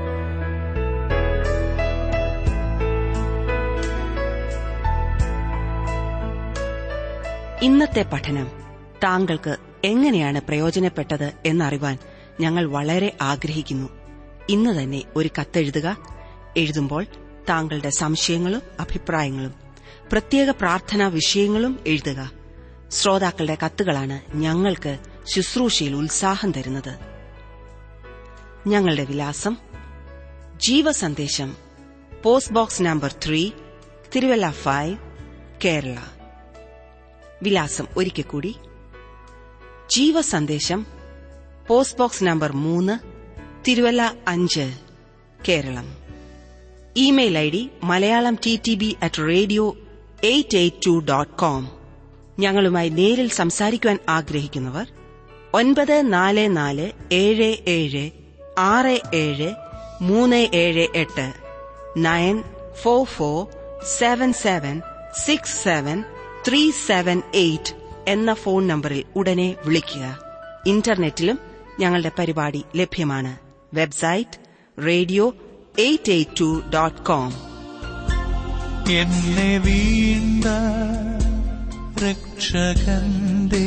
ഇന്നത്തെ പഠനം താങ്കൾക്ക് എങ്ങനെയാണ് പ്രയോജനപ്പെട്ടത് എന്നറിവാൻ ഞങ്ങൾ വളരെ ആഗ്രഹിക്കുന്നു. ഇന്ന് തന്നെ ഒരു കത്തെഴുതുക. എഴുതുമ്പോൾ താങ്കളുടെ സംശയങ്ങളും അഭിപ്രായങ്ങളും പ്രത്യേക പ്രാർത്ഥനാ വിഷയങ്ങളും എഴുതുക. ശ്രോതാക്കളുടെ കത്തുകളാണ് ഞങ്ങൾക്ക് ശുശ്രൂഷയിൽ ഉത്സാഹം തരുന്നത്. ഞങ്ങളുടെ വിലാസം: Jeevasandesham, post box number three, Thiruvalla five, Kerala. വിലാസം ഒരിക്കൽ കൂടി: ജീവസന്ദേശം, പോസ്റ്റ് ബോക്സ് നമ്പർ മൂന്ന്, തിരുവല്ല അഞ്ച്, Keralam. Email I D Malayalam T T B at radio eight eight two dot com. ഞങ്ങളുമായി നേരിൽ സംസാരിക്കുവാൻ ആഗ്രഹിക്കുന്നവർ ഒൻപത് നാല് നാല് ഏഴ് ഏഴ് ആറ് ഏഴ് മൂന്ന് ഏഴ് എട്ട് nine four four seven seven six seven three seven eight എന്ന ഫോൺ നമ്പറിൽ ഉടനെ വിളിക്കുക. ഇന്റർനെറ്റിലും ഞങ്ങളുടെ പരിപാടി ലഭ്യമാണ്. Website radio eight eight two dot com. എന്നെ വീണ്ട രക്ഷകന്റെ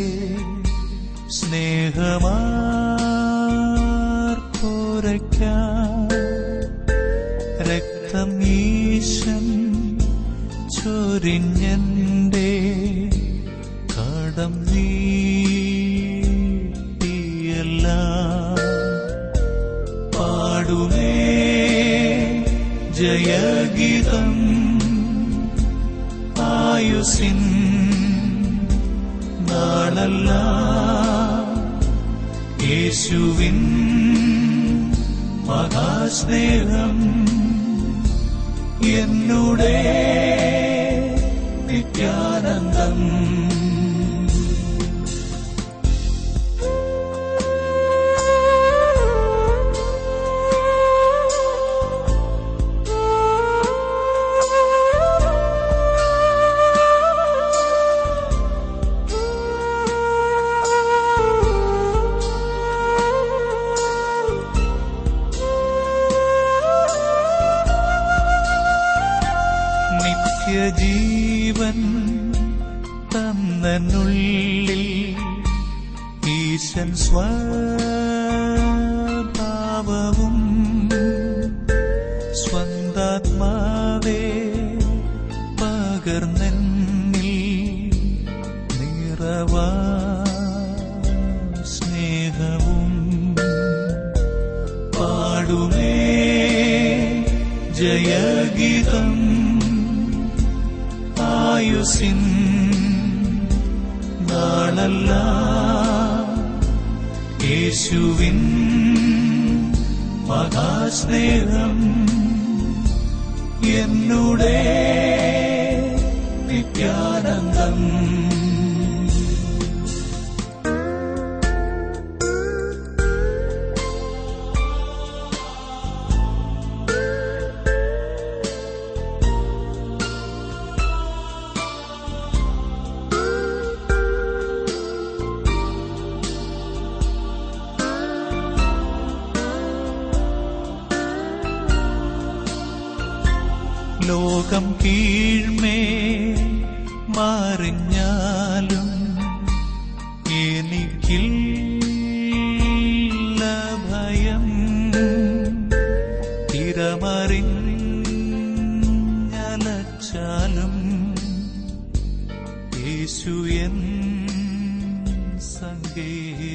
സ്നേഹമാർപ്പോരയ്ക്കാം രക്തം ഈശൻ ചൊരിഞ്ഞന്റെ കടം നീട്ടിയല്ല പാടുമേ ജയഗീതം ആയുസിൻ നാളല്ല യേശുവിൻ മഹാസ്നേഹം എന്നുടെ നിത്യാനന്ദം. ജീവൻ തന്നുള്ളിൽ ഈശൻ സ്വഭാവവും സ്വന്താത്മാവേ പകർന്നെന്നിൽ നിറവാ സ്നേഹവും പാടുമേ ജയഗീതം ആയുസിൻ നാളല്ല യേശുവിൻ മഹാസ്നേഹം എന്നുടെ നിത്യാനന്ദം. ലോകം കീഴ്മേ മറിഞ്ഞാലും എനിക്കില്ല ഭയം ലോകമറിഞ്ഞലച്ചാലും യേശു എൻ സങ്കേതം.